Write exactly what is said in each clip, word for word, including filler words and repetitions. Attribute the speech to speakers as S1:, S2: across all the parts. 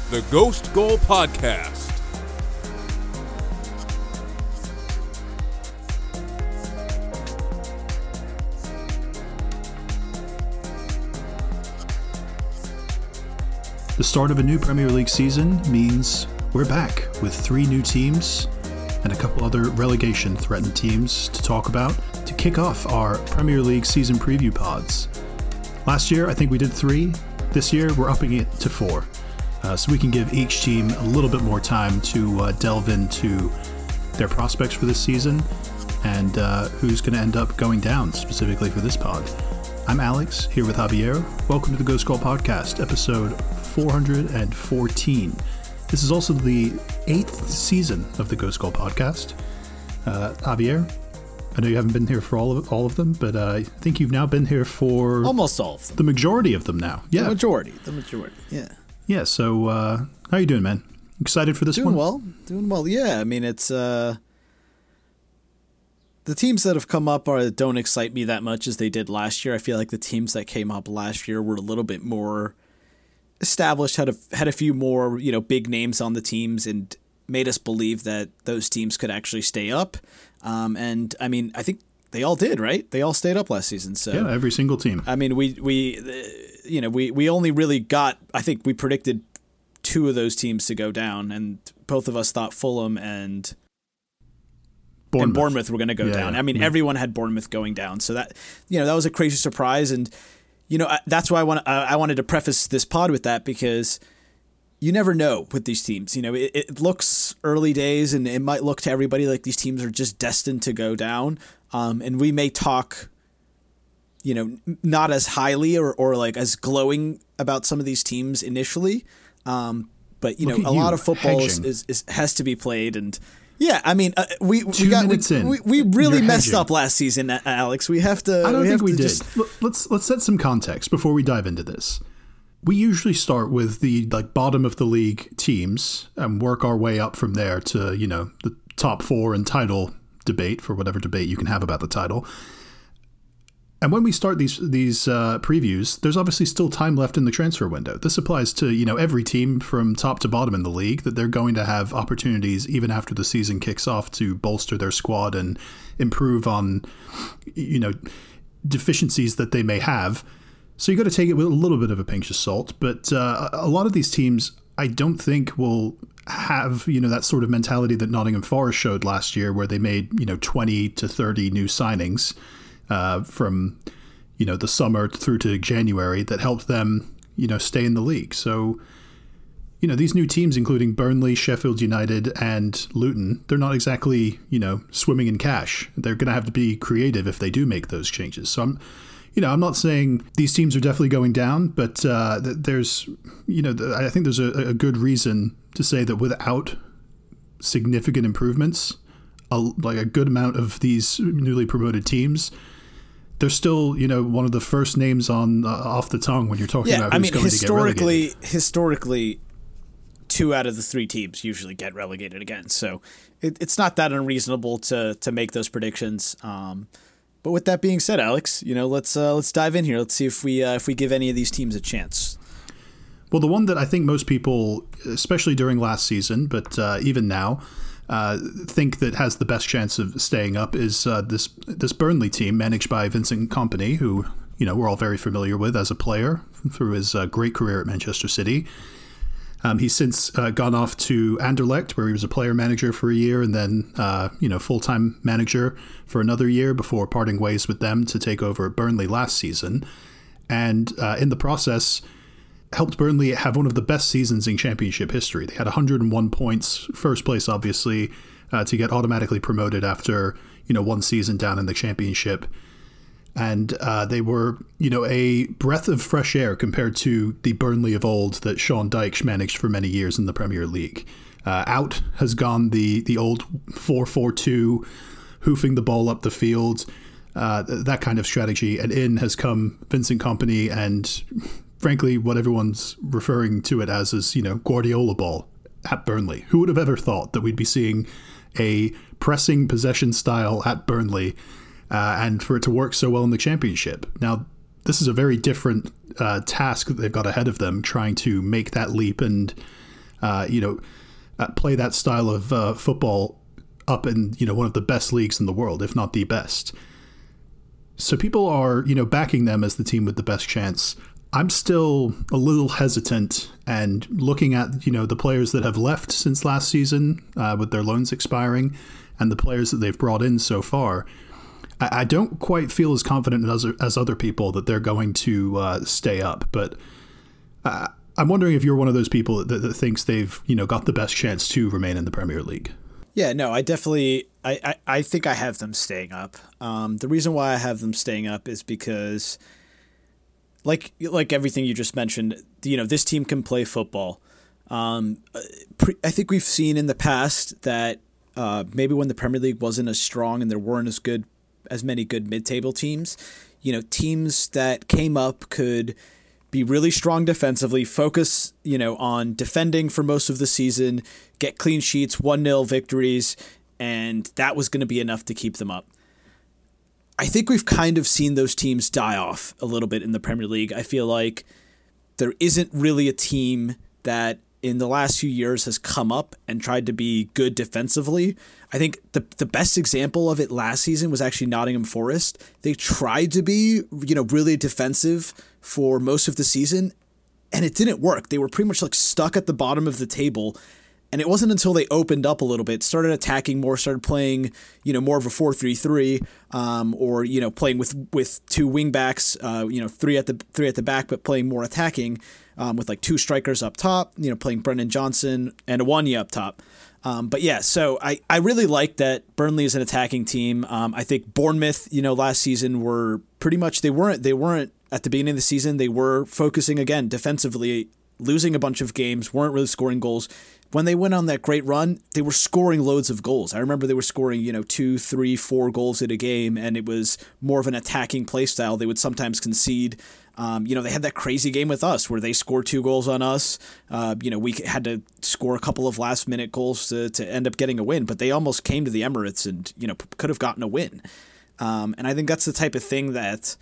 S1: the Ghost Goal Podcast.
S2: The start of a new Premier League season means we're back with three new teams and a couple other relegation-threatened teams to talk about to kick off our Premier League season preview pods. Last year, I think we did three. This year, we're upping it to four. Uh, so we can give each team a little bit more time to uh, delve into their prospects for this season and uh, who's going to end up going down specifically for this pod. I'm Alex, here with Javier. Welcome to the Ghost Goal Podcast, episode four hundred fourteen. This is also the eighth season of the Ghost Goal Podcast. Uh, Javier, I know you haven't been here for all of all of them, but uh, I think you've now been here for
S3: almost all of them.
S2: The majority of them now. Yeah,
S3: the majority. The majority. Yeah.
S2: Yeah. So, uh, how you doing, man? Excited for this
S3: doing
S2: one?
S3: Doing well. Doing well. Yeah. I mean, it's uh, the teams that have come up are don't excite me that much as they did last year. I feel like the teams that came up last year were a little bit more established, had a had a few more, you know, big names on the teams and made us believe that those teams could actually stay up. Um, and I mean, I think they all did, right? They all stayed up last season. So
S2: yeah, every single team.
S3: I mean, we we uh, you know we we only really got, I think we predicted two of those teams to go down, and both of us thought Fulham and Bournemouth, and Bournemouth were going to go yeah, down. I mean, yeah. Everyone had Bournemouth going down, so that you know that was a crazy surprise. And you know, that's why I want I wanted to preface this pod with that, because you never know with these teams. You know, it, it looks early days, and it might look to everybody like these teams are just destined to go down. Um, and we may talk, you know, not as highly or, or like as glowing about some of these teams initially. Um, but you
S2: look
S3: know, a
S2: you,
S3: lot of football is, is, is has to be played, and yeah, I mean, uh, we
S2: Two
S3: we got
S2: minutes
S3: we,
S2: in,
S3: we, we really
S2: you're
S3: messed
S2: hedging.
S3: up last season, Alex. We have to.
S2: I don't
S3: we
S2: think
S3: have
S2: we
S3: to
S2: did.
S3: Just...
S2: Let's let's set some context before we dive into this. We usually start with the like bottom of the league teams and work our way up from there to, you know, the top four and title debate, for whatever debate you can have about the title. And when we start these these uh, previews, there's obviously still time left in the transfer window. This applies to, you know, every team from top to bottom in the league, that they're going to have opportunities even after the season kicks off to bolster their squad and improve on, you know, deficiencies that they may have. So you got to take it with a little bit of a pinch of salt. But uh, a lot of these teams, I don't think will have, you know, that sort of mentality that Nottingham Forest showed last year, where they made, you know, twenty to thirty new signings uh, from, you know, the summer through to January that helped them, you know, stay in the league. So, you know, these new teams, including Burnley, Sheffield United, and Luton, they're not exactly, you know, swimming in cash. They're going to have to be creative if they do make those changes. So I'm, you know, I'm not saying these teams are definitely going down, but uh, there's, you know, I think there's a, a good reason to say that without significant improvements, a, like a good amount of these newly promoted teams, they're still, you know, one of the first names on uh, off the tongue when you're talking
S3: yeah,
S2: about who's
S3: I mean,
S2: going
S3: historically,
S2: to get relegated.
S3: Historically, two out of the three teams usually get relegated again. So it, it's not that unreasonable to to make those predictions. Um, but with that being said, Alex, you know, let's uh, let's dive in here. Let's see if we uh, if we give any of these teams a chance.
S2: Well, the one that I think most people, especially during last season, but uh, even now, uh, think that has the best chance of staying up is uh, this this Burnley team managed by Vincent Kompany, who, you know, we're all very familiar with as a player through his uh, great career at Manchester City. Um, he's since uh, gone off to Anderlecht, where he was a player manager for a year, and then uh, you know full-time manager for another year before parting ways with them to take over at Burnley last season. And uh, in the process, helped Burnley have one of the best seasons in Championship history. They had one hundred one points, first place obviously, uh, to get automatically promoted after, you know, one season down in the Championship. And uh, they were, you know, a breath of fresh air compared to the Burnley of old that Sean Dyche managed for many years in the Premier League. Uh, out has gone the the old four four two, hoofing the ball up the field, uh, that kind of strategy. And in has come Vincent Kompany and, frankly, what everyone's referring to it as is, you know, Guardiola ball at Burnley. Who would have ever thought that we'd be seeing a pressing possession style at Burnley uh, and for it to work so well in the Championship? Now, this is a very different uh, task that they've got ahead of them, trying to make that leap and uh, you know, uh, play that style of uh, football up in, you know, one of the best leagues in the world, if not the best. So people are, you know, backing them as the team with the best chance. I'm still a little hesitant, and looking at, you know, the players that have left since last season uh, with their loans expiring and the players that they've brought in so far, I, I don't quite feel as confident as, as other people that they're going to uh, stay up. But uh, I'm wondering if you're one of those people that, that thinks they've, you know, got the best chance to remain in the Premier League.
S3: Yeah, no, I definitely, I, I, I think I have them staying up. Um, the reason why I have them staying up is because, like like everything you just mentioned, you know, this team can play football. Um, pre- I think we've seen in the past that uh, maybe when the Premier League wasn't as strong and there weren't as good, as many good mid-table teams, you know, teams that came up could be really strong defensively, focus, you know, on defending for most of the season, get clean sheets, one nil victories, and that was going to be enough to keep them up. I think we've kind of seen those teams die off a little bit in the Premier League. I feel like there isn't really a team that in the last few years has come up and tried to be good defensively. I think the the best example of it last season was actually Nottingham Forest. They tried to be, you know, really defensive for most of the season, and it didn't work. They were pretty much like stuck at the bottom of the table. And it wasn't until they opened up a little bit, started attacking more, started playing, you know, more of a four three three, um, or, you know, playing with, with two wing backs, uh, you know, three at the three at the back, but playing more attacking, um, with like two strikers up top, you know, playing Brendan Johnson and Awoniyi up top. Um, but yeah, so I, I really like that Burnley is an attacking team. Um, I think Bournemouth, you know, last season were pretty much, they weren't, they weren't at the beginning of the season, they were focusing again defensively, losing a bunch of games, weren't really scoring goals. When they went on that great run, they were scoring loads of goals. I remember they were scoring, you know, two, three, four goals in a game, and it was more of an attacking play style. They would sometimes concede. Um, you know, they had that crazy game with us where they scored two goals on us. Uh, you know, we had to score a couple of last-minute goals to, to end up getting a win, but they almost came to the Emirates and, you know, p- could have gotten a win. Um, and I think that's the type of thing that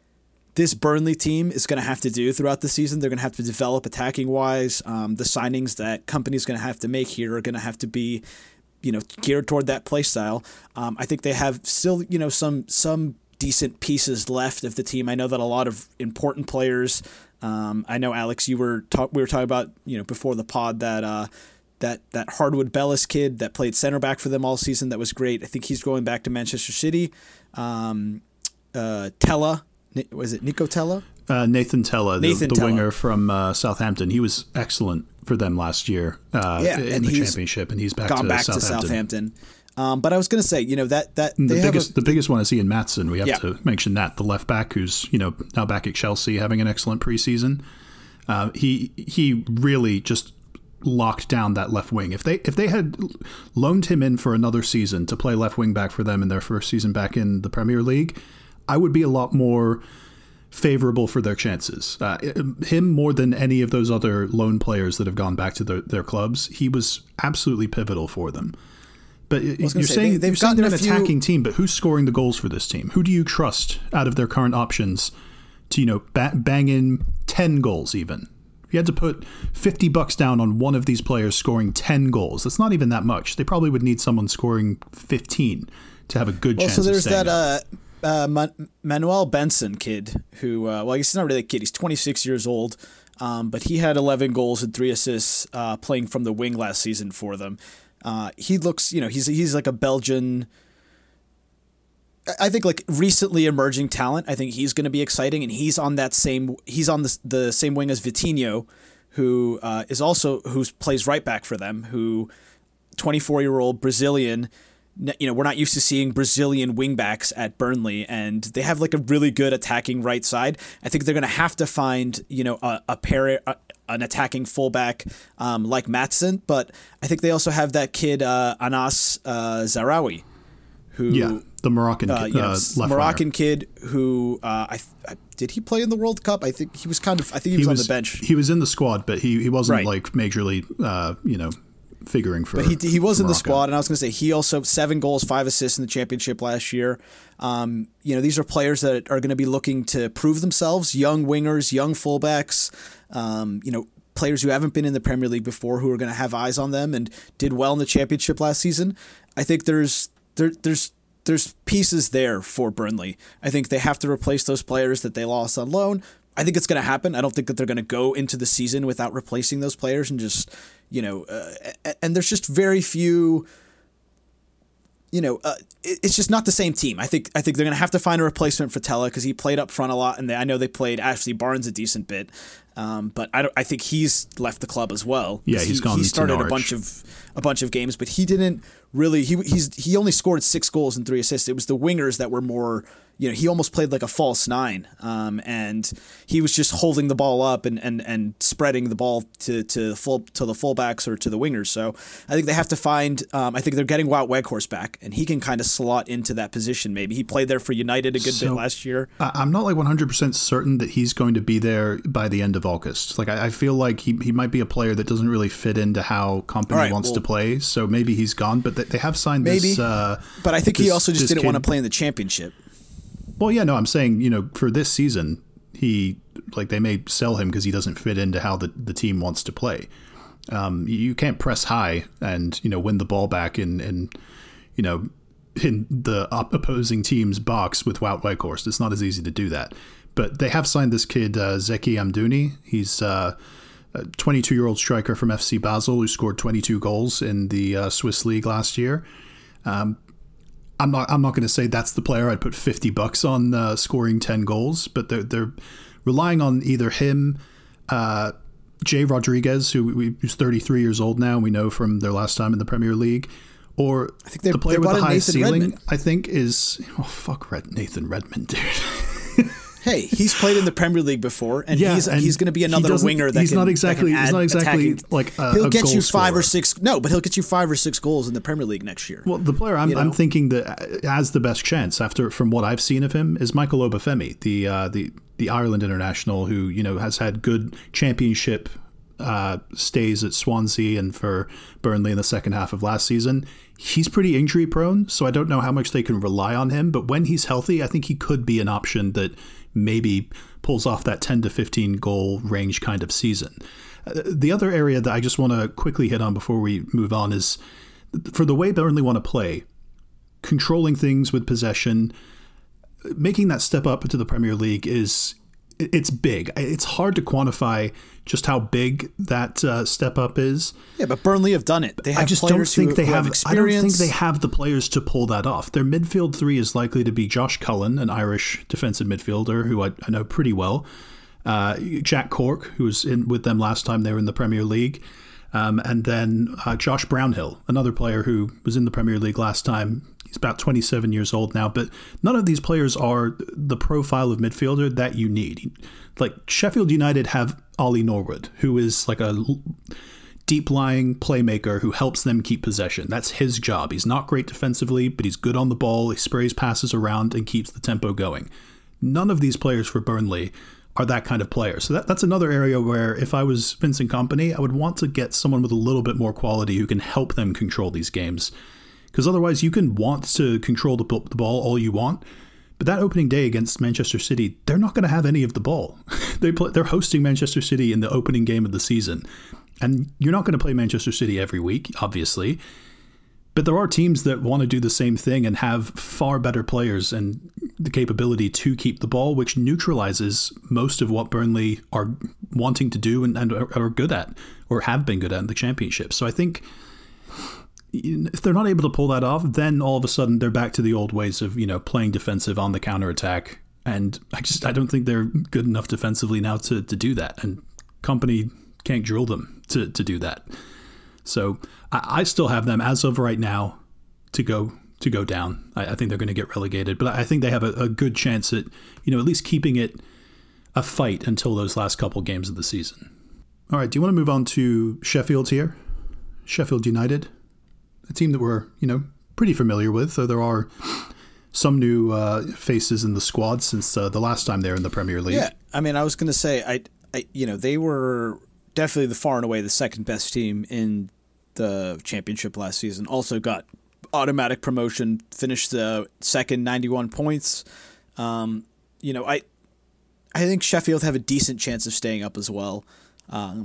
S3: this Burnley team is going to have to do throughout the season. They're going to have to develop attacking wise. Um, the signings that company's going to have to make here are going to have to be, you know, geared toward that play style. Um, I think they have still, you know, some some decent pieces left of the team. I know that a lot of important players. Um, I know, Alex, you were talk, we were talking about, you know, before the pod that uh, that that Hardwood Bellis kid that played center back for them all season. That was great. I think he's going back to Manchester City. Um, uh, Tella. Was it Nico Tella?
S2: Uh, Nathan Tella,
S3: Nathan
S2: the, the
S3: Tella.
S2: winger from uh, Southampton. He was excellent for them last year uh,
S3: yeah,
S2: in the championship, and he's back
S3: gone
S2: to
S3: back
S2: Southampton.
S3: to Southampton. Um, but I was going to say, you know, that that
S2: the
S3: they
S2: biggest
S3: have a,
S2: the biggest one is Ian Maatsen. We have
S3: yeah.
S2: to mention that, the left back, who's, you know, now back at Chelsea, having an excellent preseason. Uh, he he really just locked down that left wing. If they if they had loaned him in for another season to play left wing back for them in their first season back in the Premier League, I would be a lot more favorable for their chances. Uh, him more than any of those other loan players that have gone back to their, their clubs, he was absolutely pivotal for them. But you're
S3: say,
S2: saying,
S3: they, they've
S2: you're saying they're an
S3: few...
S2: attacking team, but who's scoring the goals for this team? Who do you trust out of their current options to, you know, ba- bang in ten goals even? If you had to put fifty bucks down on one of these players scoring ten goals, that's not even that much. They probably would need someone scoring fifteen to have a good
S3: well,
S2: chance
S3: so there's
S2: of staying
S3: that uh, uh, Man- Manuel Benson kid who, uh, well, he's not really a kid. He's twenty-six years old, um, but he had eleven goals and three assists uh, playing from the wing last season for them. Uh, he looks, you know, he's he's like a Belgian, I think, like recently emerging talent. I think he's going to be exciting, and he's on that same he's on the the same wing as Vitinho, who uh, is also who plays right back for them. Who, twenty-four year old Brazilian. You know, we're not used to seeing Brazilian wingbacks at Burnley, and they have like a really good attacking right side. I think they're going to have to find, you know, a, a pair, a, an attacking fullback um, like Maatsen, but I think they also have that kid uh, Anas uh, Zarawi, who
S2: yeah, the Moroccan
S3: uh,
S2: kid,
S3: you know,
S2: uh, left
S3: Moroccan
S2: winger.
S3: kid who uh, I, I did he play in the World Cup? I think he was kind of I think he was,
S2: he was
S3: on the bench.
S2: He was in the squad, but he he wasn't
S3: Right.
S2: like majorly, uh, you know. figuring for
S3: But he he was in the
S2: Morocco.
S3: squad, and I was going to say he also seven goals, five assists in the championship last year. Um, you know, these are players that are going to be looking to prove themselves, young wingers, young fullbacks. Um, you know, players who haven't been in the Premier League before who are going to have eyes on them and did well in the Championship last season. I think there's there there's there's pieces there for Burnley. I think they have to replace those players that they lost on loan. I think it's going to happen. I don't think that they're going to go into the season without replacing those players and just, you know, uh, and there's just very few, you know, uh, it's just not the same team. I think I think they're going to have to find a replacement for Tella because he played up front a lot, and they, I know they played Ashley Barnes a decent bit, um, but I don't, I think he's left the club as well.
S2: Yeah, he's
S3: he,
S2: gone
S3: He started
S2: to
S3: a bunch of a bunch of games, but he didn't really. He he's he only scored six goals and three assists. It was the wingers that were more. You know, he almost played like a false nine, um, and he was just holding the ball up and, and, and spreading the ball to to full to the fullbacks or to the wingers. So I think they have to find. Um, I think they're getting Wout Weghorst back, and he can kind of slot into that position. Maybe he played there for United a good so, bit last year.
S2: I'm not like one hundred percent certain that he's going to be there by the end of August. Like I, I feel like he he might be a player that doesn't really fit into how Kompany right, wants well, to play. So maybe he's gone, but they, they have signed maybe, this. Uh,
S3: but I think
S2: this,
S3: he also just didn't
S2: kid.
S3: want to play in the Championship.
S2: Well, yeah, no, I'm saying, you know, for this season, he, like, they may sell him because he doesn't fit into how the, the team wants to play. Um, you can't press high and, you know, win the ball back in, in you know, in the opposing team's box with Wout Weghorst. It's not as easy to do that. But they have signed this kid, uh, Zeki Amdouni. He's uh, a twenty-two-year-old striker from F C Basel who scored twenty-two goals in the uh, Swiss League last year. Um I'm not. I'm not going to say that's the player I'd put fifty bucks on uh, scoring ten goals, but they're they're relying on either him, uh, Jay Rodriguez, who we, who's thirty-three years old now, and we know from their last time in the Premier League, or
S3: I think they,
S2: the player
S3: they
S2: with the highest
S3: Nathan
S2: ceiling.
S3: Redmond.
S2: I think is oh fuck Red, Nathan Redmond, dude.
S3: Hey, he's played in the Premier League before, and
S2: yeah,
S3: he's and he's going to be another winger that
S2: he's
S3: can,
S2: not exactly
S3: that can
S2: he's not exactly
S3: attacking.
S2: like a,
S3: he'll
S2: a
S3: get
S2: goal
S3: you five
S2: scorer.
S3: or six. No, but he'll get you five or six goals in the Premier League next year.
S2: Well, the player I'm,
S3: you know?
S2: I'm thinking that has the best chance after from what I've seen of him is Michael Obafemi, the uh, the the Ireland international who you know has had good championship uh, stays at Swansea and for Burnley in the second half of last season. He's pretty injury prone, so I don't know how much they can rely on him. But when he's healthy, I think he could be an option that maybe pulls off that ten to fifteen goal range kind of season. Uh, the other area that I just want to quickly hit on before we move on is for the way Burnley want to play, controlling things with possession, making that step up into the Premier League is it's big. It's hard to quantify just how big that uh, step up is.
S3: Yeah, but Burnley have done it. They have
S2: I just don't think
S3: who,
S2: they
S3: who
S2: have.
S3: have
S2: I don't think
S3: experience.
S2: they have the players to pull that off. Their midfield three is likely to be Josh Cullen, an Irish defensive midfielder who I, I know pretty well. Uh, Jack Cork, who was in with them last time they were in the Premier League, um, and then uh, Josh Brownhill, another player who was in the Premier League last time. He's about twenty-seven years old now, but none of these players are the profile of midfielder that you need. Like Sheffield United have Ollie Norwood, who is like a deep-lying playmaker who helps them keep possession. That's his job. He's not great defensively, but he's good on the ball. He sprays passes around and keeps the tempo going. None of these players for Burnley are that kind of player. So that, that's another area where if I was Vincent Kompany, I would want to get someone with a little bit more quality who can help them control these games. Because otherwise you can want to control the, the ball all you want, but that opening day against Manchester City, they're not going to have any of the ball. they play, they're hosting Manchester City in the opening game of the season. And you're not going to play Manchester City every week, obviously. But there are teams that want to do the same thing and have far better players and the capability to keep the ball, which neutralizes most of what Burnley are wanting to do and, and are, are good at or have been good at in the Championship. So I think if they're not able to pull that off, then all of a sudden they're back to the old ways of, you know, playing defensive on the counterattack. And I just I don't think they're good enough defensively now to, to do that. And Kompany can't drill them to, to do that. So I, I still have them as of right now to go to go down. I, I think they're going to get relegated, but I think they have a, a good chance at, you know, at least keeping it a fight until those last couple games of the season. All right, do you want to move on to Sheffield here? Sheffield United, a team that we're, you know, pretty familiar with, though there are some new uh, faces in the squad since uh, the last time they were in the Premier League.
S3: Yeah, I mean, I was going to say, I, I, you know, they were definitely the far and away the second best team in the Championship last season. Also got automatic promotion, finished the second, ninety-one points. Um, you know, I, I think Sheffield have a decent chance of staying up as well. Um,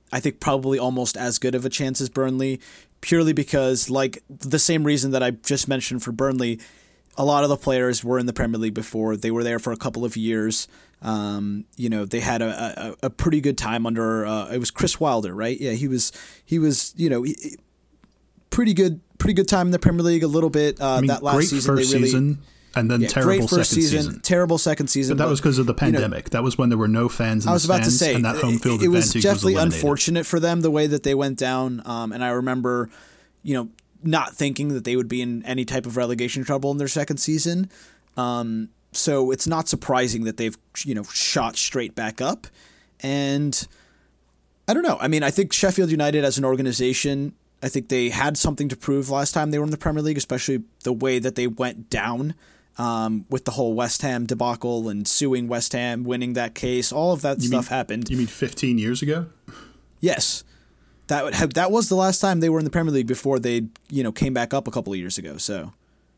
S3: I think probably almost as good of a chance as Burnley, purely because, like, the same reason that I just mentioned for Burnley, a lot of the players were in the Premier League before. They were there for a couple of years. Um, you know, they had a, a, a pretty good time under, uh, it was Chris Wilder, right? Yeah, he was, he was, you know, he, pretty good, pretty good time in the Premier League a little bit. Uh,
S2: I mean,
S3: that last
S2: great
S3: season,
S2: first
S3: they really,
S2: season. And then
S3: yeah,
S2: terrible
S3: great first
S2: second
S3: season,
S2: season.
S3: Terrible second season.
S2: But that
S3: but,
S2: was because of the pandemic. You know, that was when there were no fans in
S3: I was
S2: the
S3: about
S2: stands,
S3: to say,
S2: and that home field
S3: it, it was
S2: advantage
S3: definitely
S2: was eliminated.
S3: unfortunate for them the way that they went down. Um, and I remember, you know, not thinking that they would be in any type of relegation trouble in their second season. Um, so it's not surprising that they've, you know, shot straight back up. And I don't know. I mean, I think Sheffield United as an organization, I think they had something to prove last time they were in the Premier League, especially the way that they went down um, with the whole West Ham debacle and suing West Ham, winning that case. All of that
S2: you
S3: stuff
S2: mean,
S3: happened.
S2: You mean fifteen years ago?
S3: Yes. That would have, that was the last time they were in the Premier League before they, you know, came back up a couple of years ago. So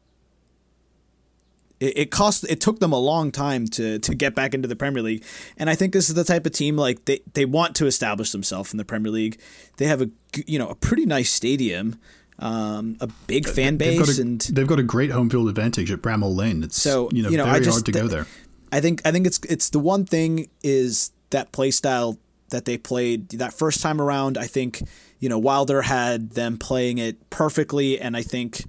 S3: it, it cost it took them a long time to to get back into the Premier League. And I think this is the type of team, like, they, they want to establish themselves in the Premier League. They have a, you know, a pretty nice stadium, um, a big fan base,
S2: they've got a,
S3: and
S2: they've got a great home field advantage at Bramall Lane. It's
S3: so,
S2: you know,
S3: you know
S2: very
S3: I just,
S2: hard to go there.
S3: I think I think it's it's the one thing is that play style that they played that first time around. I think, you know, Wilder had them playing it perfectly, and I think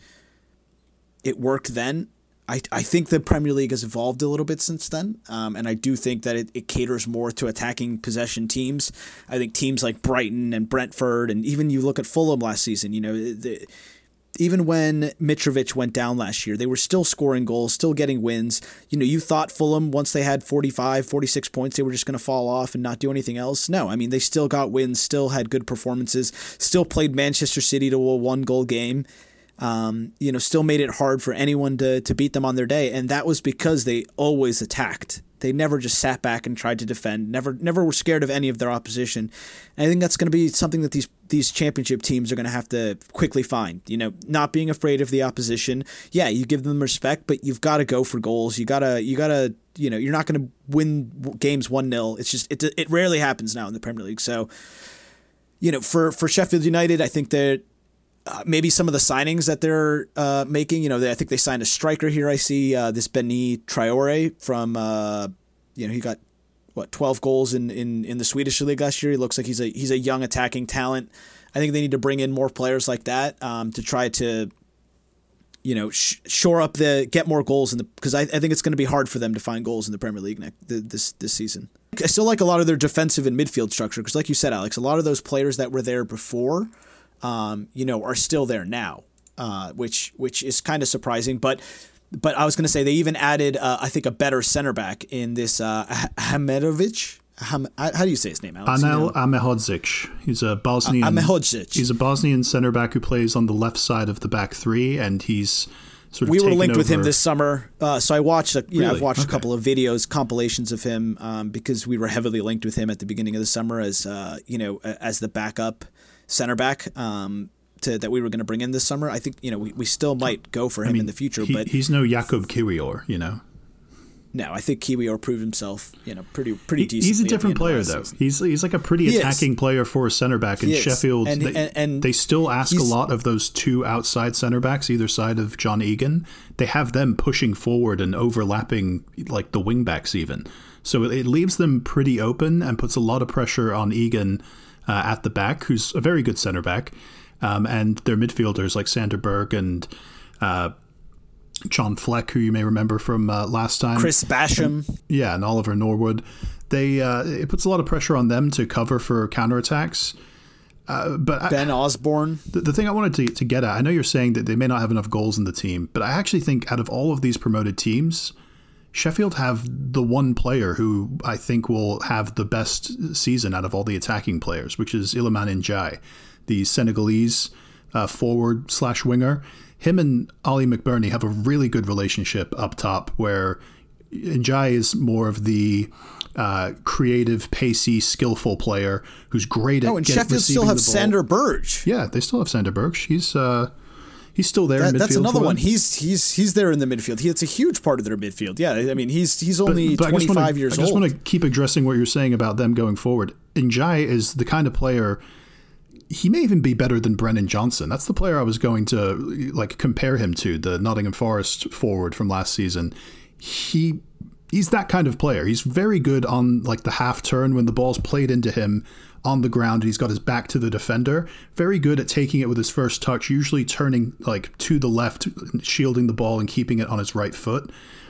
S3: it worked then. I, I think the Premier League has evolved a little bit since then, um, and I do think that it, it caters more to attacking possession teams. I think teams like Brighton and Brentford, and even you look at Fulham last season, you know, the, even when Mitrovic went down last year, they were still scoring goals, still getting wins. You know, you thought Fulham, once they had forty-five, forty-six points, they were just going to fall off and not do anything else. No, I mean, they still got wins, still had good performances, still played Manchester City to a one-goal game. Um, you know, still made it hard for anyone to to beat them on their day, and that was because they always attacked. They never just sat back and tried to defend. Never, never were scared of any of their opposition. And I think that's going to be something that these these championship teams are going to have to quickly find. You know, not being afraid of the opposition. Yeah, you give them respect, but you've got to go for goals. You gotta, you gotta, you know, you're not going to win games one nil. It's just it it rarely happens now in the Premier League. So, you know, for for Sheffield United, I think that. Uh, maybe some of the signings that they're uh, making, you know, they, I think they signed a striker here. I see uh, this Benny Traore from, uh, you know, he got what twelve goals in, in, in the Swedish league last year. He looks like he's a he's a young attacking talent. I think they need to bring in more players like that um, to try to, you know, sh- shore up the get more goals in the because I, I think it's going to be hard for them to find goals in the Premier League next, this this season. I still like a lot of their defensive and midfield structure because, like you said, Alex, a lot of those players that were there before. Um, you know, are still there now, uh, which which is kind of surprising. But but I was going to say they even added, uh, I think, a better center back in this uh, Hamedovic. Ham, how do you say his name, Alex?
S2: Anel
S3: you know?
S2: Amehodzic. He's a Bosnian.
S3: Uh, Amehodzic.
S2: He's a Bosnian center back who plays on the left side of the back three, and he's sort of.
S3: We were linked
S2: over.
S3: with him this summer, uh, so I watched. A, you
S2: really?
S3: know, I've watched
S2: okay.
S3: a couple of videos, compilations of him, um, because we were heavily linked with him at the beginning of the summer as uh, you know, as the backup center back. Um, To, that we were going to bring in this summer. I think, you know, we, we still might go for him I mean, in the future,
S2: he,
S3: but
S2: he's no Jakub Kiwior, you know.
S3: No, I think Kiwior proved himself, you know, pretty pretty decent.
S2: He's a different player though. Season. He's he's like a pretty he attacking is. player for a center back in he Sheffield.
S3: And,
S2: they,
S3: and, and
S2: they still ask a lot of those two outside center backs either side of John Egan. They have them pushing forward and overlapping like the wing backs even. So it, it leaves them pretty open and puts a lot of pressure on Egan uh, at the back, who's a very good center back. Um, and their midfielders like Sander Berg and uh, John Fleck, who you may remember from uh, last time.
S3: Chris Basham.
S2: And, yeah, and Oliver Norwood. They uh, it puts a lot of pressure on them to cover for counterattacks. Uh, but
S3: Ben
S2: I,
S3: Osborne.
S2: The, the thing I wanted to, to get at, I know you're saying that they may not have enough goals in the team, but I actually think out of all of these promoted teams, Sheffield have the one player who I think will have the best season out of all the attacking players, which is Iliman Ndiaye, the Senegalese uh, forward slash winger. Him and Ollie McBurney have a really good relationship up top, where Ndiaye is more of the uh, creative, pacey, skillful player who's great at.
S3: Oh, and
S2: get,
S3: Sheffield still have Sander Berge.
S2: Yeah, they still have Sander Berge. He's uh, he's still there.
S3: That,
S2: in midfield
S3: that's another one.
S2: Them.
S3: He's he's he's there in the midfield. He, it's a huge part of their midfield. Yeah, I mean he's he's only
S2: but, but
S3: twenty-five
S2: wanna,
S3: years
S2: old. I just
S3: old.
S2: want to keep addressing what you're saying about them going forward. Njai is the kind of player, he may even be better than Brennan Johnson. That's the player I was going to like compare him to, the Nottingham Forest forward from last season. He he's that kind of player. He's very good on like the half turn when the ball's played into him on the ground and he's got his back to the defender. Very good at taking it with his first touch, usually turning like to the left, shielding the ball and keeping it on his right foot.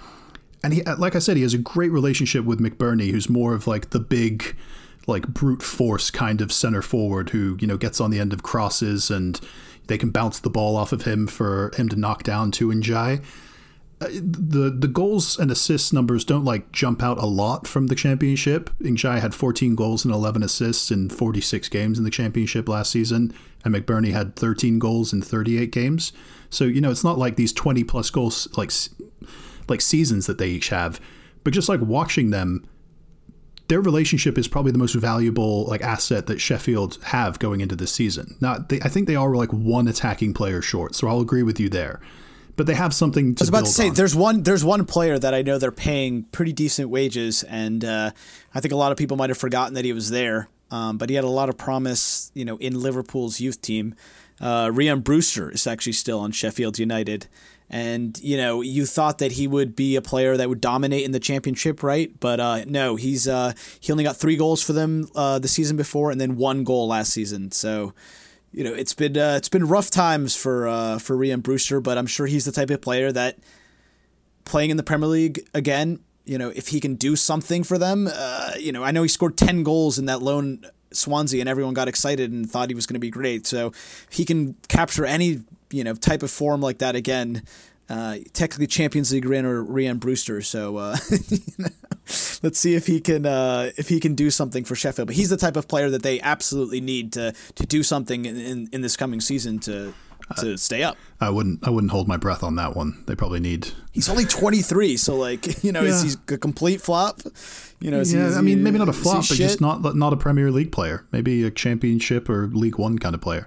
S2: And he, like I said, he has a great relationship with McBurney, who's more of like the big, like brute force kind of center forward who, you know, gets on the end of crosses and they can bounce the ball off of him for him to knock down to Njai. Uh, the the goals and assists numbers don't like jump out a lot from the championship. Njai had fourteen goals and eleven assists in forty-six games in the championship last season, and McBurney had thirteen goals in thirty-eight games. So, you know, it's not like these twenty plus goals like like seasons that they each have, but just like watching them, their relationship is probably the most valuable like asset that Sheffield have going into this season. Now, they, I think they are like one attacking player short, so I'll agree with you there. But they have something to
S3: I was about
S2: build
S3: to say,
S2: on.
S3: there's one there's one player that I know they're paying pretty decent wages, and uh, I think a lot of people might have forgotten that he was there. Um, but he had a lot of promise, you know, in Liverpool's youth team. Uh, Rhian Brewster is actually still on Sheffield United. And, you know, you thought that he would be a player that would dominate in the championship, right? But uh, no, he's uh, he only got three goals for them uh, the season before and then one goal last season. So, you know, it's been uh, it's been rough times for uh, for Rhian Brewster, but I'm sure he's the type of player that playing in the Premier League again, you know, if he can do something for them, uh, you know, I know he scored ten goals in that loan Swansea and everyone got excited and thought he was going to be great. So if he can capture any, you know, type of form like that again, uh, technically Champions League winner Rhian Brewster. So uh, you know, let's see if he can uh, if he can do something for Sheffield. But he's the type of player that they absolutely need to to do something in, in, in this coming season to to stay up.
S2: I wouldn't I wouldn't hold my breath on that one. They probably need.
S3: He's only twenty-three, so like, you know, yeah. is he a complete flop? You know, is
S2: yeah,
S3: he,
S2: I mean, maybe not a flop, but
S3: shit?
S2: just not not a Premier League player. Maybe a Championship or League One kind of player.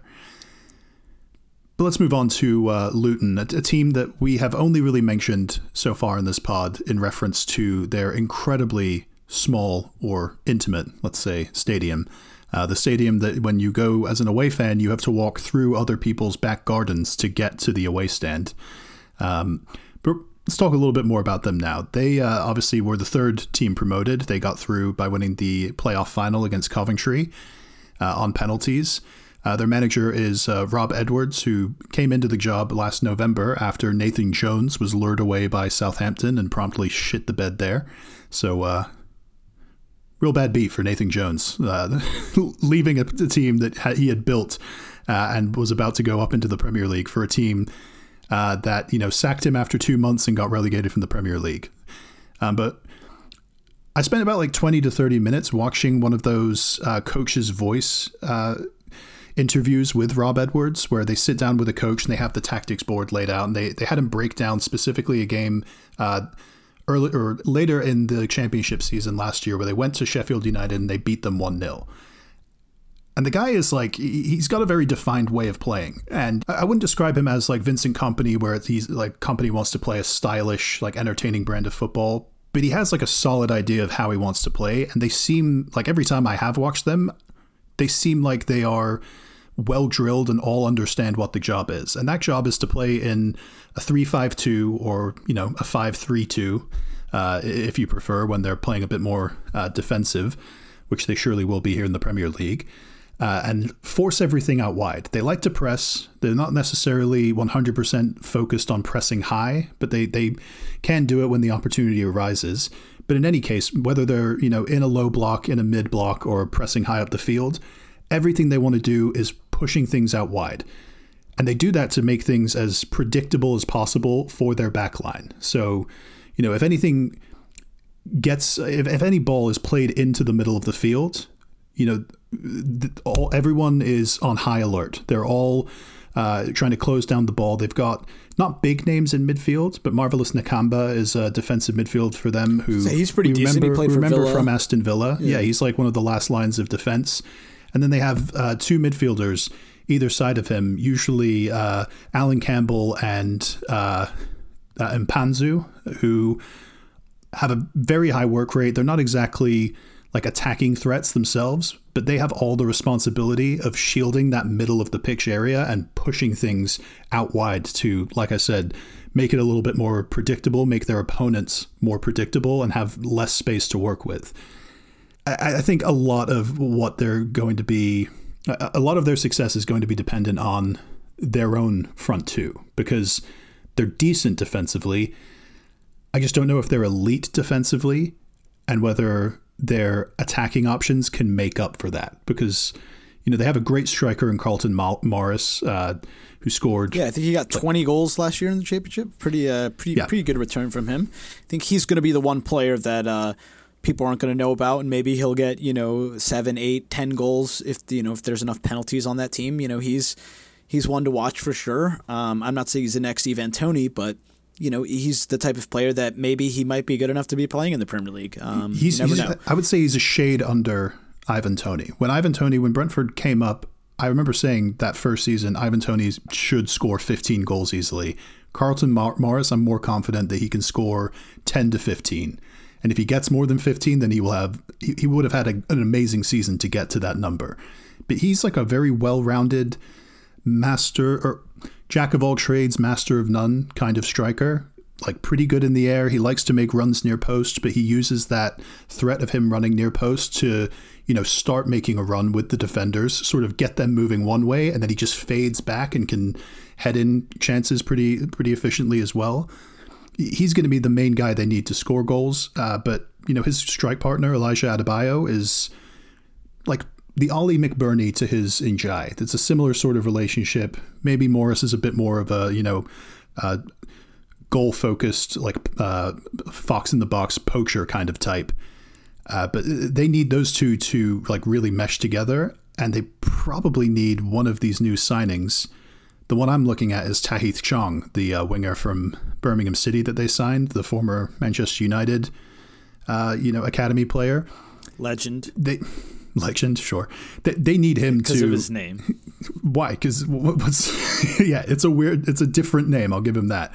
S2: But let's move on to uh, Luton, a, a team that we have only really mentioned so far in this pod in reference to their incredibly small or intimate, let's say, stadium. Uh, the stadium that when you go as an away fan, you have to walk through other people's back gardens to get to the away stand. Um, but let's talk a little bit more about them now. They uh, obviously were the third team promoted. They got through by winning the playoff final against Coventry uh, on penalties. Uh, their manager is uh, Rob Edwards, who came into the job last November after Nathan Jones was lured away by Southampton and promptly shit the bed there. So, uh, real bad beat for Nathan Jones, uh, leaving a, a team that ha- he had built uh, and was about to go up into the Premier League for a team uh, that, you know, sacked him after two months and got relegated from the Premier League. Um, but I spent about like twenty to thirty minutes watching one of those uh, coach's voice uh interviews with Rob Edwards, where they sit down with a coach and they have the tactics board laid out, and they, they had him break down specifically a game uh, early or later in the championship season last year where they went to Sheffield United and they beat them one nil. And the guy is like, he's got a very defined way of playing. And I wouldn't describe him as like Vincent Kompany, where he's like Kompany wants to play a stylish, like entertaining brand of football, but he has like a solid idea of how he wants to play. And they seem like every time I have watched them, they seem like they are well drilled and all understand what the job is. And that job is to play in a three five two or, you know, a five three two, uh, if you prefer, when they're playing a bit more uh, defensive, which they surely will be here in the Premier League, uh, and force everything out wide. They like to press. They're not necessarily one hundred percent focused on pressing high, but they, they can do it when the opportunity arises. But in any case, whether they're, you know, in a low block, in a mid block, or pressing high up the field, everything they want to do is pushing things out wide. And they do that to make things as predictable as possible for their back line. So, you know, if anything gets, if, if any ball is played into the middle of the field, you know, all everyone is on high alert. They're all uh, trying to close down the ball. They've got not big names in midfield, but Marvelous Nakamba is a defensive midfield for them. Who
S3: so he's pretty
S2: remember,
S3: decent. He played for
S2: remember
S3: Villa.
S2: from Aston Villa. Yeah. yeah, he's like one of the last lines of defense. And then they have uh, two midfielders either side of him, usually uh, Alan Campbell and uh, uh, Mpanzu, who have a very high work rate. They're not exactly like attacking threats themselves, but they have all the responsibility of shielding that middle of the pitch area and pushing things out wide to, like I said, make it a little bit more predictable, make their opponents more predictable, and have less space to work with. I, I think a lot of what they're going to be, a lot of their success is going to be dependent on their own front two, because they're decent defensively. I just don't know if they're elite defensively and whether their attacking options can make up for that, because, you know, they have a great striker in Carlton Morris, uh, who scored.
S3: Yeah, I think he got twenty goals last year in the championship. Pretty, uh, pretty, yeah. pretty good return from him. I think he's going to be the one player that uh, people aren't going to know about, and maybe he'll get, you know, seven, eight, ten goals if you know if there's enough penalties on that team. You know, he's he's one to watch for sure. Um, I'm not saying he's the next Ivan Toney, but you know, he's the type of player that maybe he might be good enough to be playing in the Premier League. Um,
S2: he's,
S3: you never
S2: he's
S3: know.
S2: I would say he's a shade under Ivan Toney. When Ivan Toney, when Brentford came up, I remember saying that first season, Ivan Toney should score fifteen goals easily. Carlton Morris, I'm more confident that he can score ten to fifteen. And if he gets more than fifteen, then he will have, he, he would have had a, an amazing season to get to that number. But he's like a very well-rounded master, or jack of all trades, master of none kind of striker. Like pretty good in the air. He likes to make runs near post, but he uses that threat of him running near post to, you know, start making a run with the defenders, sort of get them moving one way, and then he just fades back and can head in chances pretty pretty efficiently as well. He's going to be the main guy they need to score goals, uh, but, you know, his strike partner, Elijah Adebayo, is like the Ollie McBurney to his Njai. It's a similar sort of relationship. Maybe Morris is a bit more of a, you know, uh, goal-focused, like uh, fox in the box poacher kind of type. Uh, but they need those two to like really mesh together, and they probably need one of these new signings. The one I'm looking at is Tahith Chong, the uh, winger from Birmingham City that they signed, the former Manchester United, uh, you know, academy player.
S3: Legend.
S2: They, legend, sure. They, they need him
S3: because
S2: to.
S3: Because of his name.
S2: Why? Because what's? Yeah, it's a weird. It's a different name. I'll give him that.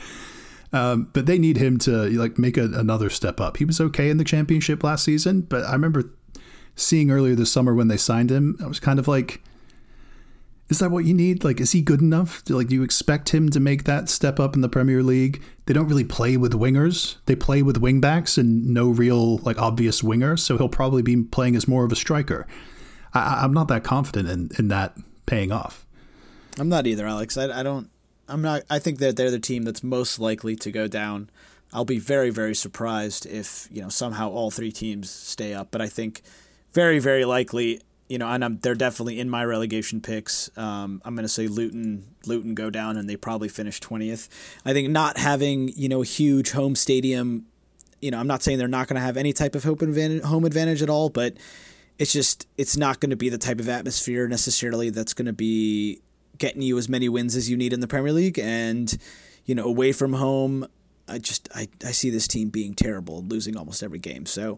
S2: Um, but they need him to like make a, another step up. He was okay in the championship last season, but I remember seeing earlier this summer when they signed him, I was kind of like, is that what you need? Like, is he good enough? Do, like, do you expect him to make that step up in the Premier League? They don't really play with wingers. They play with wingbacks and no real like obvious winger. So he'll probably be playing as more of a striker. I, I'm not that confident in, in that paying off.
S3: I'm not either, Alex. I, I don't. I'm not. I think that they're the team that's most likely to go down. I'll be very, very surprised if, you know, somehow all three teams stay up. But I think very, very likely, you know, and I'm, they're definitely in my relegation picks. Um, I'm going to say Luton, Luton go down, and they probably finish twentieth. I think not having, you know, a huge home stadium, you know, I'm not saying they're not going to have any type of home advantage, home advantage at all, but it's just, it's not going to be the type of atmosphere necessarily that's going to be getting you as many wins as you need in the Premier League. And, you know, away from home, I just, I, I see this team being terrible and losing almost every game. So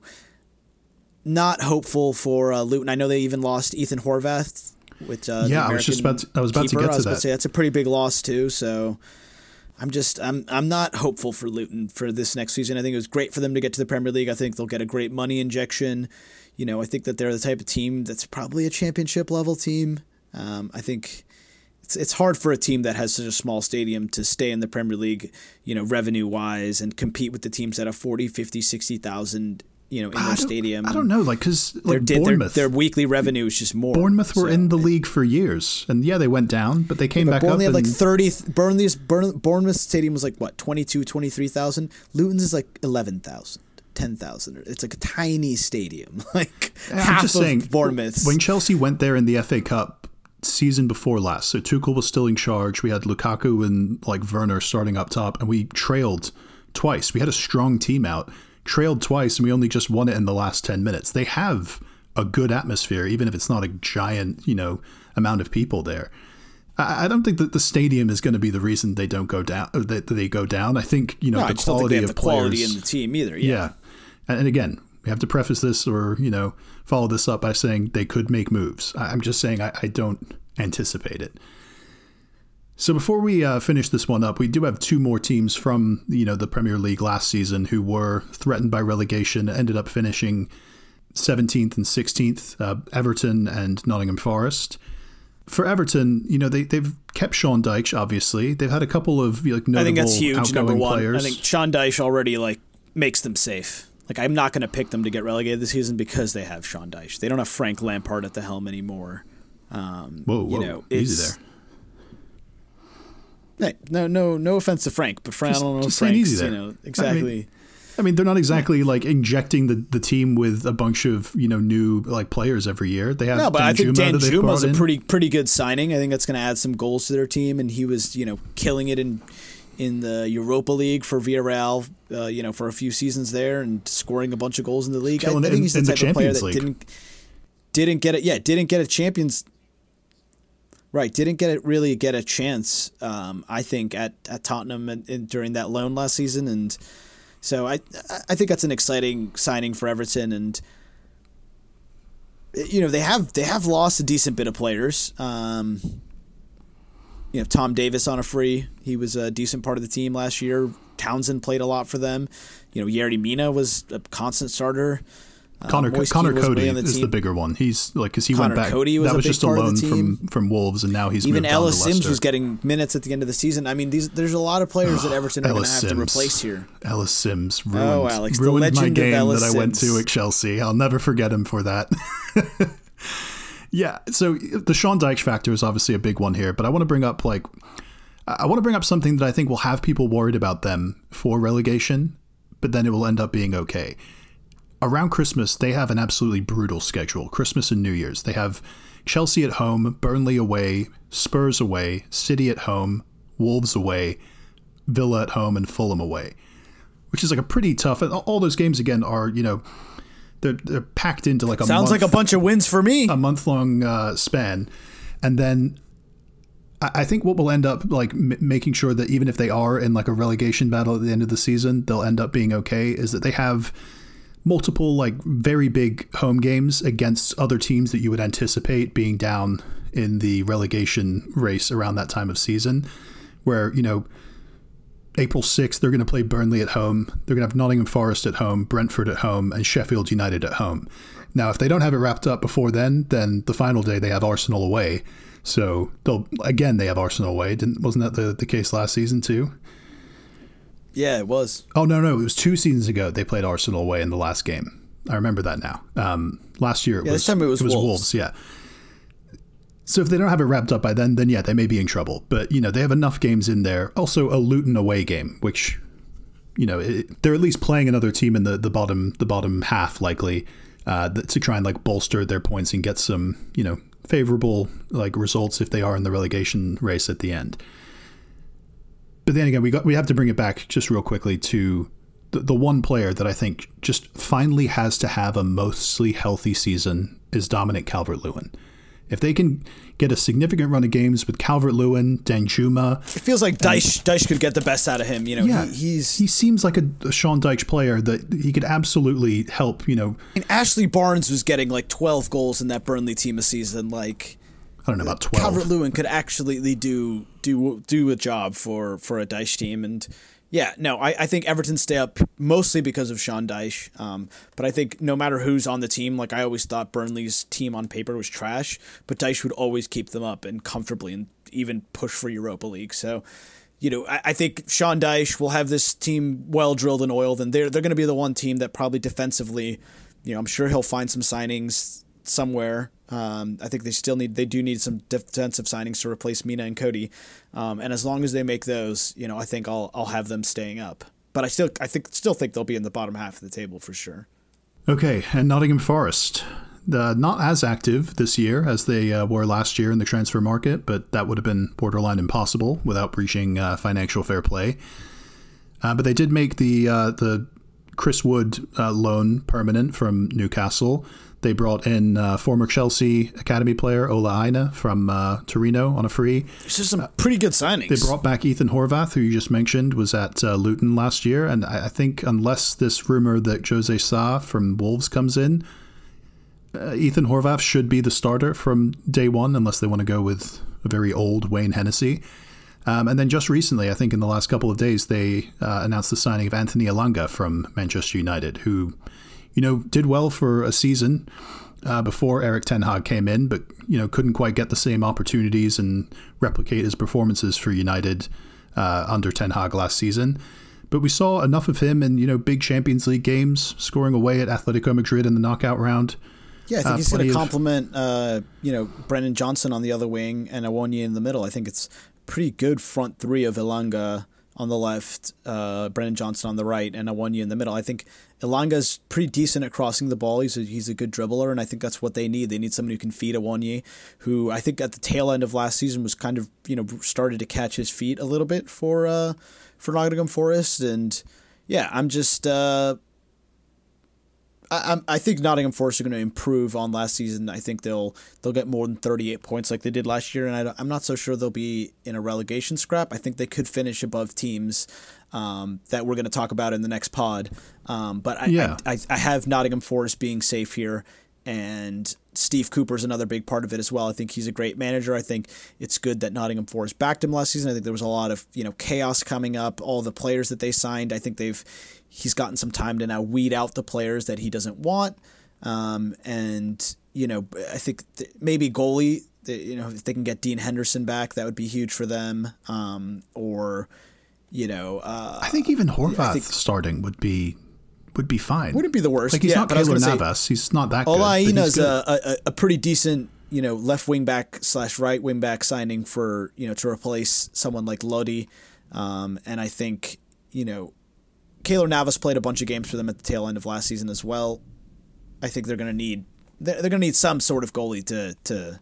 S3: not hopeful for uh, Luton. I know they even lost Ethan Horvath with uh,
S2: yeah, I was just about to, I was about
S3: keeper.
S2: to get
S3: I was
S2: to
S3: about
S2: that.
S3: to say that's a pretty big loss too. So I'm just, I'm, I'm not hopeful for Luton for this next season. I think it was great for them to get to the Premier League. I think they'll get a great money injection. You know, I think that they're the type of team that's probably a championship level team. Um, I think it's it's hard for a team that has such a small stadium to stay in the Premier League, you know, revenue wise, and compete with the teams that have forty, fifty, sixty thousand, you know, in
S2: I
S3: their
S2: don't,
S3: stadium.
S2: I don't know, like, because like
S3: their,
S2: Bournemouth,
S3: their, their weekly revenue is just more.
S2: Bournemouth were
S3: so.
S2: in the league for years, and yeah, they went down, but they came
S3: yeah,
S2: back
S3: Bournemouth
S2: up.
S3: Had
S2: and,
S3: like thirty. Burnley's Bournemouth Stadium was like what, twenty-two, twenty-three thousand. Luton's is like eleven thousand. ten thousand. It's like a tiny stadium. Like
S2: I'm
S3: half
S2: just
S3: of
S2: saying,
S3: Bournemouth's.
S2: When Chelsea went there in the F A Cup season before last, so Tuchel was still in charge. We had Lukaku and like Werner starting up top, and we trailed twice. We had a strong team out, trailed twice, and we only just won it in the last ten minutes. They have a good atmosphere, even if it's not a giant, you know, amount of people there. I, I don't think that the stadium is going to be the reason they don't go down. Or that they go down. I think you know
S3: no,
S2: the
S3: I just don't think
S2: quality
S3: they have
S2: of
S3: the quality
S2: players
S3: in the team either. Yeah.
S2: yeah. And again, we have to preface this or, you know, follow this up by saying they could make moves. I'm just saying I, I don't anticipate it. So before we uh, finish this one up, we do have two more teams from, you know, the Premier League last season who were threatened by relegation, ended up finishing seventeenth and sixteenth, uh, Everton and Nottingham Forest. For Everton, you know, they, they've kept Sean Dyche, obviously. They've had a couple of like notable
S3: I think that's huge, number one.
S2: players.
S3: I think Sean Dyche already like makes them safe. Like, I'm not going to pick them to get relegated this season because they have Sean Dyche. They don't have Frank Lampard at the helm anymore. Um,
S2: whoa, whoa,
S3: you know,
S2: easy
S3: there. Hey, no, no, no offense to Frank, but Frank,
S2: just,
S3: I don't know
S2: just
S3: Frank's,
S2: easy there.
S3: you know, exactly.
S2: I mean, I mean, they're not exactly yeah. like injecting the, the team with a bunch of, you know, new like players every year. They have
S3: no, but
S2: Dan
S3: I think
S2: Juma
S3: Dan Juma's a
S2: in.
S3: pretty pretty good signing. I think that's going to add some goals to their team, and he was, you know, killing it in in the Europa League for Villarreal, uh, you know, for a few seasons there, and scoring a bunch of goals in the league. I, I think he's the
S2: in,
S3: type
S2: the
S3: of player
S2: Champions
S3: that
S2: League.
S3: didn't didn't get it. Yeah, didn't get a Champions. Right, didn't get it really get a chance. Um, I think at, at Tottenham and, and during that loan last season, and so I I think that's an exciting signing for Everton, and you know they have they have lost a decent bit of players. Um, you know Tom Davis on a free, he was a decent part of the team last year. Townsend played a lot for them. You know Yerry Mina was a constant starter.
S2: Connor,
S3: uh,
S2: Connor Cody
S3: the
S2: is the bigger one. He's like because he
S3: Connor
S2: went back.
S3: Cody was
S2: that
S3: a
S2: was
S3: big
S2: just a
S3: part of
S2: loan
S3: the team.
S2: from from Wolves, and now he's
S3: even
S2: moved
S3: Ellis
S2: on to
S3: Sims
S2: Leicester.
S3: was getting minutes at the end of the season. I mean, these there's a lot of players that Everton are going to have
S2: Sims.
S3: to replace here.
S2: Ellis Sims ruined,
S3: oh, Alex, the
S2: ruined
S3: legend
S2: my game
S3: of Ellis
S2: that I went
S3: Sims.
S2: to at Chelsea. I'll never forget him for that. Yeah, so the Sean Dyche factor is obviously a big one here, but I want to bring up like I want to bring up something that I think will have people worried about them for relegation, but then it will end up being okay. Around Christmas, they have an absolutely brutal schedule. Christmas and New Year's. They have Chelsea at home, Burnley away, Spurs away, City at home, Wolves away, Villa at home, and Fulham away, which is like a pretty tough. All those games, again, are, you know, they're, they're packed into like a
S3: Sounds
S2: month,
S3: like a bunch of wins for me.
S2: A month-long uh, span. And then I think what will end up like m- making sure that even if they are in like a relegation battle at the end of the season, they'll end up being okay is that they have multiple like very big home games against other teams that you would anticipate being down in the relegation race around that time of season, where, you know, April sixth, they're going to play Burnley at home. They're going to have Nottingham Forest at home, Brentford at home, and Sheffield United at home. Now, if they don't have it wrapped up before then, then the final day they have Arsenal away. So they'll, again, they have Arsenal away. Didn't, wasn't that the, the case last season too?
S3: Yeah, it was.
S2: Oh, no, no. It was two seasons ago they played Arsenal away in the last game. I remember that now. Um, last year it
S3: yeah,
S2: was,
S3: this time it was,
S2: it was
S3: Wolves.
S2: Wolves. Yeah. So if they don't have it wrapped up by then, then yeah, they may be in trouble. But, you know, they have enough games in there. Also a Luton away game, which, you know, it, they're at least playing another team in the, the bottom the bottom half, likely, uh, to try and like bolster their points and get some, you know, favorable like results if they are in the relegation race at the end. But then again, we got we have to bring it back just real quickly to the, the one player that I think just finally has to have a mostly healthy season is Dominic Calvert-Lewin. If they can get a significant run of games with Calvert-Lewin, Danjuma,
S3: it feels like Dyche Dyche could get the best out of him. You know,
S2: yeah,
S3: he, he's
S2: he seems like a, a Sean Dyche player that he could absolutely help. You know,
S3: and Ashley Barnes was getting like twelve goals in that Burnley team a season. Like,
S2: I don't know about twelve.
S3: Calvert-Lewin could actually do do do a job for, for a Dyche team, and yeah, no, I, I think Everton stay up mostly because of Sean Dyche. Um, but I think no matter who's on the team, like I always thought Burnley's team on paper was trash, but Dyche would always keep them up and comfortably and even push for Europa League. So, you know, I, I think Sean Dyche will have this team well drilled and oiled, and they're they're going to be the one team that probably defensively, you know, I'm sure he'll find some signings somewhere. Um, I think they still need, they do need some defensive signings to replace Mina and Cody. Um, and as long as they make those, you know, I think I'll, I'll have them staying up, but I still, I think, still think they'll be in the bottom half of the table for sure.
S2: Okay. And Nottingham Forest, uh, not as active this year as they uh, were last year in the transfer market, but that would have been borderline impossible without breaching uh, financial fair play. Uh, but they did make the, uh, the Chris Wood uh, loan permanent from Newcastle. They brought in uh, former Chelsea academy player Ola Aina from uh, Torino on a free.
S3: It's just some pretty good signings.
S2: They brought back Ethan Horvath, who you just mentioned, was at uh, Luton last year. And I, I think unless this rumor that Jose Sa from Wolves comes in, uh, Ethan Horvath should be the starter from day one, unless they want to go with a very old Wayne Hennessy. Um, and then just recently, I think in the last couple of days, they uh, announced the signing of Anthony Elanga from Manchester United, who you know, did well for a season uh, before Erik ten Hag came in, but, you know, couldn't quite get the same opportunities and replicate his performances for United uh, under Ten Hag last season. But we saw enough of him in, you know, big Champions League games, scoring away at Atletico Madrid in the knockout round.
S3: Yeah, I think
S2: uh,
S3: he's going to
S2: of...
S3: complement, uh, you know, Brennan Johnson on the other wing and Awoniyi in the middle. I think it's pretty good front three of Elanga on the left, uh, Brennan Johnson on the right, and Awoniyi in the middle. I think Elanga's pretty decent at crossing the ball. He's a, he's a good dribbler, and I think that's what they need. They need somebody who can feed Awoniyi, who I think at the tail end of last season was kind of, you know, started to catch his feet a little bit for uh, for Nottingham Forest. And yeah, I'm just uh, I I think Nottingham Forest are going to improve on last season. I think they'll they'll get more than thirty-eight points like they did last year, and I, I'm not so sure they'll be in a relegation scrap. I think they could finish above teams um, that we're going to talk about in the next pod. Um, but I,
S2: yeah.
S3: I, I I have Nottingham Forest being safe here, and Steve Cooper's another big part of it as well. I think he's a great manager. I think it's good that Nottingham Forest backed him last season. I think there was a lot of, you know, chaos coming up. All the players that they signed, I think they've he's gotten some time to now weed out the players that he doesn't want. Um, and, you know, I think th- maybe goalie, you know, if they can get Dean Henderson back, that would be huge for them. Um, or, you know, uh,
S2: I think even Horvath
S3: I think,
S2: starting would be would be fine.
S3: Wouldn't be the worst.
S2: Like, he's
S3: yeah,
S2: not Keylor Navas.
S3: Say,
S2: he's not that good.
S3: Olaina's a, a, a pretty decent, you know, left wing back slash right wing back signing for, you know, to replace someone like Lodi. Um, and I think, you know, Keylor Navas played a bunch of games for them at the tail end of last season as well. I think they're going to need they're, they're going to need some sort of goalie to to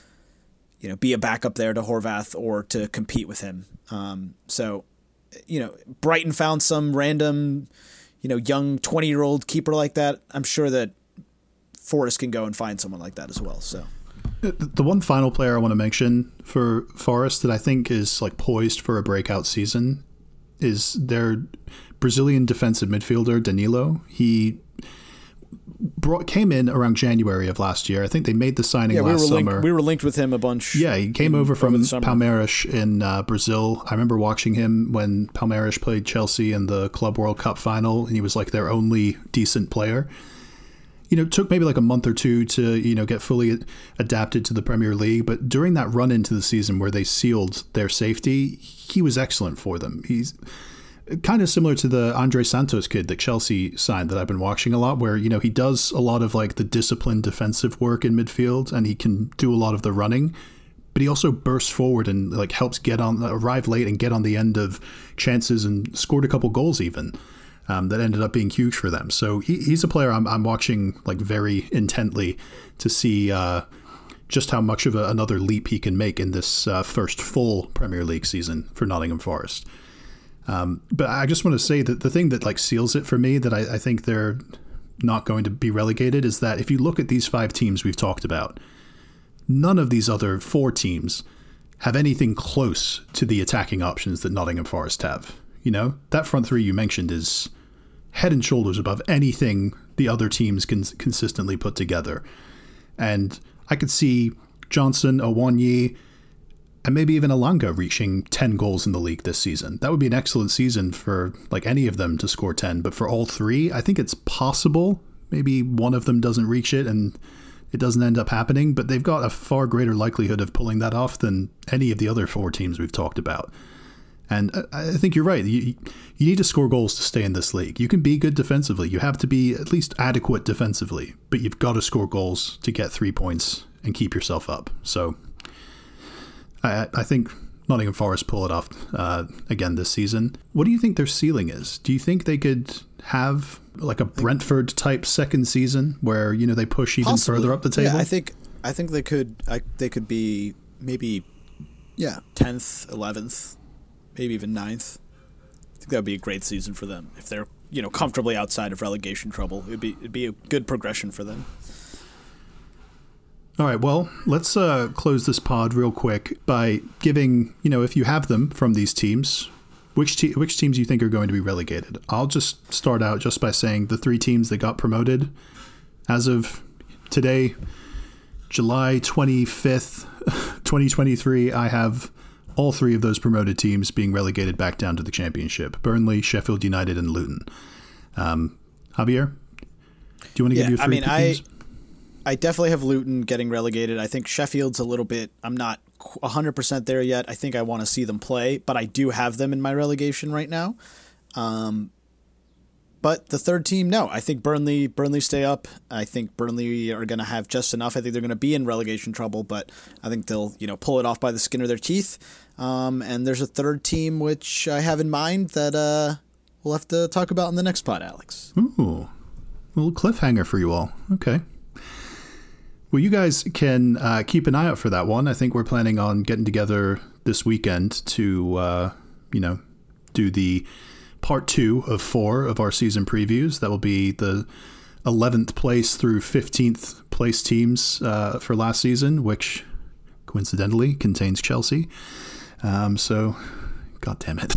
S3: you know be a backup there to Horvath or to compete with him. Um, so, you know, Brighton found some random, you know, young twenty-year-old keeper like that. I'm sure that Forest can go and find someone like that as well. So,
S2: the one final player I want to mention for Forest that I think is like poised for a breakout season is their Brazilian defensive midfielder Danilo. He brought came in around January of last year. I think they made the signing
S3: yeah,
S2: last
S3: we were
S2: summer.
S3: Linked, we were linked with him a bunch.
S2: Yeah, he came
S3: in,
S2: over from
S3: over
S2: Palmeiras in uh, Brazil. I remember watching him when Palmeiras played Chelsea in the Club World Cup final, and he was like their only decent player. You know, it took maybe like a month or two to, you know, get fully adapted to the Premier League. But during that run into the season where they sealed their safety, he was excellent for them. He's kind of similar to the Andre Santos kid that Chelsea signed that I've been watching a lot, where, you know, he does a lot of like the disciplined defensive work in midfield and he can do a lot of the running, but he also bursts forward and like helps get on, arrive late and get on the end of chances and scored a couple goals even um, that ended up being huge for them. So he, he's a player I'm, I'm watching like very intently to see uh, just how much of a, another leap he can make in this uh, first full Premier League season for Nottingham Forest. Um, but I just want to say that the thing that like seals it for me, that I, I think they're not going to be relegated, is that if you look at these five teams we've talked about, none of these other four teams have anything close to the attacking options that Nottingham Forest have. You know, that front three you mentioned is head and shoulders above anything the other teams can consistently put together. And I could see Johnson, Awoniyi, and maybe even Elanga reaching ten goals in the league this season. That would be an excellent season for like any of them to score ten. But for all three, I think it's possible. Maybe one of them doesn't reach it and it doesn't end up happening, but they've got a far greater likelihood of pulling that off than any of the other four teams we've talked about. And I think you're right. You, you need to score goals to stay in this league. You can be good defensively. You have to be at least adequate defensively, but you've got to score goals to get three points and keep yourself up. So I, I think Nottingham Forest pull it off uh, again this season. What do you think their ceiling is? Do you think they could have like a Brentford type second season where, you know, they push even Possibly. further up the table?
S3: Yeah, I think I think they could. I, they could be maybe yeah tenth, eleventh, maybe even ninth. I think that would be a great season for them if they're, you know, comfortably outside of relegation trouble. It'd be it'd be a good progression for them.
S2: All right, well, let's uh, close this pod real quick by giving, you know, if you have them from these teams, which te- which teams you think are going to be relegated. I'll just start out just by saying the three teams that got promoted as of today, July twenty-fifth, twenty twenty-three, I have all three of those promoted teams being relegated back down to the Championship: Burnley, Sheffield United, and Luton. Um, Javier? Do you want to
S3: yeah,
S2: give your three
S3: I mean,
S2: teams?
S3: I, I definitely have Luton getting relegated. I think Sheffield's a little bit, I'm not one hundred percent there yet. I think I want to see them play, but I do have them in my relegation right now. Um, but the third team, no. I think Burnley Burnley stay up. I think Burnley are going to have just enough. I think they're going to be in relegation trouble, but I think they'll, you know, pull it off by the skin of their teeth. Um, and there's a third team which I have in mind that uh, we'll have to talk about in the next pod, Alex.
S2: Ooh, a little cliffhanger for you all. Okay. Well, you guys can uh, keep an eye out for that one. I think we're planning on getting together this weekend to, uh, you know, do the part two of four of our season previews. That will be the eleventh place through fifteenth place teams uh, for last season, which coincidentally contains Chelsea. Um, so, God damn it.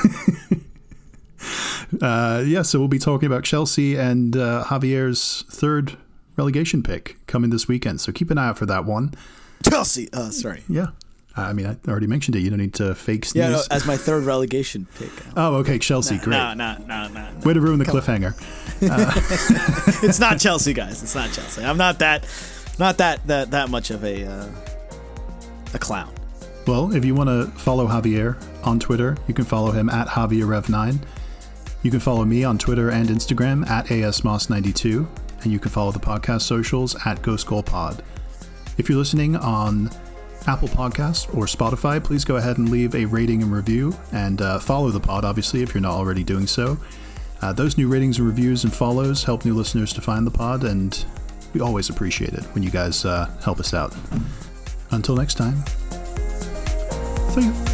S2: uh, yeah, so we'll be talking about Chelsea and uh, Javier's third relegation pick coming this weekend. So keep an eye out for that one.
S3: Chelsea! Uh, sorry.
S2: Yeah. I mean, I already mentioned it. You don't need to fake sneeze.
S3: Yeah, no, as my third relegation pick.
S2: Oh, okay. Chelsea.
S3: No,
S2: great.
S3: No, no, no, no. no.
S2: Way to ruin the
S3: Come
S2: cliffhanger. Uh,
S3: it's not Chelsea, guys. It's not Chelsea. I'm not that, not that that, that much of a uh, a clown.
S2: Well, if you want to follow Javier on Twitter, you can follow him at Javier Rev nine. You can follow me on Twitter and Instagram at A S Moss ninety-two. And you can follow the podcast socials at Ghost Goal Pod. If you're listening on Apple Podcasts or Spotify, please go ahead and leave a rating and review, and uh, follow the pod, obviously, if you're not already doing so. Uh, those new ratings and reviews and follows help new listeners to find the pod, and we always appreciate it when you guys uh, help us out. Until next time, see you.